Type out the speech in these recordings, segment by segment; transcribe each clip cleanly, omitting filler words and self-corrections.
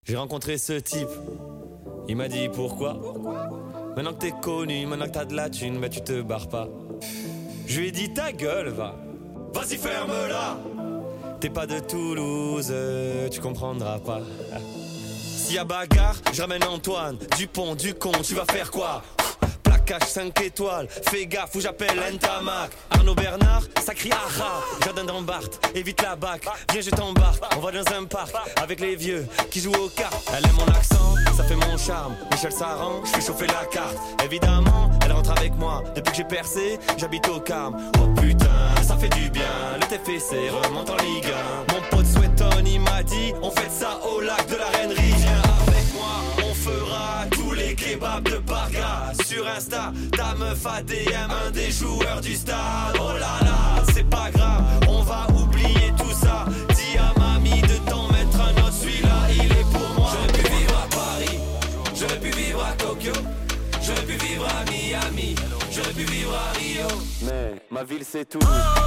J'ai rencontré ce type, il m'a dit pourquoi. Maintenant que t'es connu, maintenant que t'as de la thune, bah tu te barres pas. Je lui ai dit ta gueule, va. Vas-y ferme-la. T'es pas de Toulouse, tu comprendras pas. S'il y a bagarre, je ramène Antoine. Dupont, Ducon, tu vas faire quoi? Plaquage 5 étoiles, fais gaffe où j'appelle Ntamak. Arnaud Bernard, ça crie aha. Jardin d'Ambarth, évite la bac. Viens je t'embarque, on va dans un parc avec les vieux qui jouent aux cartes. Elle aime mon accent, ça fait mon charme. Michel Saran, je fais chauffer la carte. Évidemment, elle rentre avec moi. Depuis que j'ai percé, j'habite au Carme. Oh putain, ça fait du bien. Le TFC remonte en Ligue 1. Mon pote Sweaton, il m'a dit on fait ça au lac de la Reinerie. Viens avec moi, on fera tous les kebabs de Barga. Sur Insta, ta meuf ADM, un des joueurs du stade. Oh là là, c'est pas grave, on va oublier tout ça. Dis à mamie de t'en mettre un autre, celui-là il est pour moi. J'aurais pu vivre à Paris, j'aurais pu vivre à Tokyo, j'aurais pu vivre à Miami, j'aurais pu vivre à Rio. Mais ma ville c'est tout.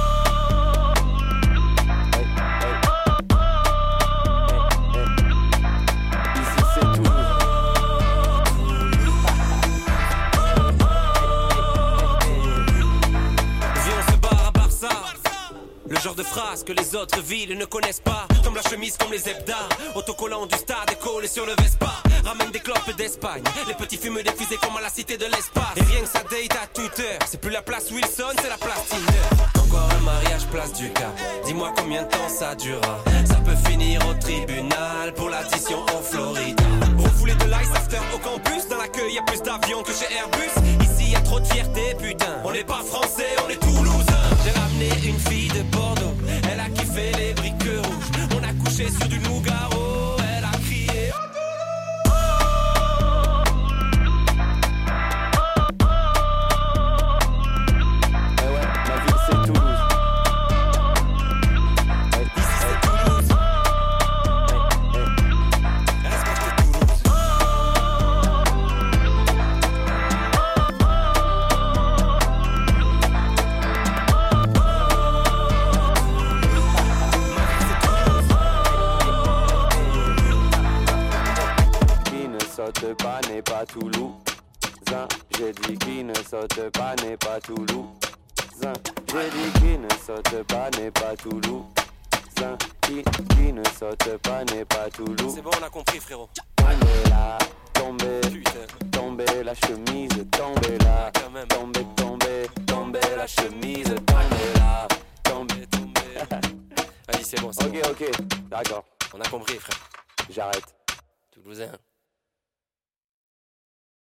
Le genre de phrase que les autres villes ne connaissent pas. Comme la chemise, comme les hebdas. Autocollant du stade et collé sur le Vespa. Ramène des clopes d'Espagne. Les petits fument des fusées comme à la cité de l'espace. Et rien que ça date à toute heure. C'est plus la place Wilson, c'est la place Tinder. Encore un mariage place du Cap. Dis-moi combien de temps ça durera. Ça peut finir au tribunal pour l'addition en Floride. Refoulé de l'ice after au campus. Dans l'accueil y a plus d'avions que chez Airbus. Ici y a trop de fierté, putain. On n'est pas français, on est toulousains. J'ai ramené une fille de Bordeaux, elle a kiffé les briques rouges. On a couché sur du Nougaro, elle a crié. Eh ouais, ma ville c'est Toulouse. Ici c'est Toulouse. Est-ce que c'est Toulouse? Saute pas n'est pas Toulousain. J'ai dit qui ne saute pas n'est pas Toulousain. J'ai dit qui ne saute pas n'est pas Toulousain. Qui ne saute pas n'est pas Toulouse. C'est bon, on a compris, frérot. Tombez là, tombez, Putain. tombez la chemise, tombez là, Quand même. tombez, tombez, tombez la chemise, tombez là, tombez. Vas-y, c'est bon, c'est bon. Ok, d'accord, On a compris, frère. j'arrête. Toulousain.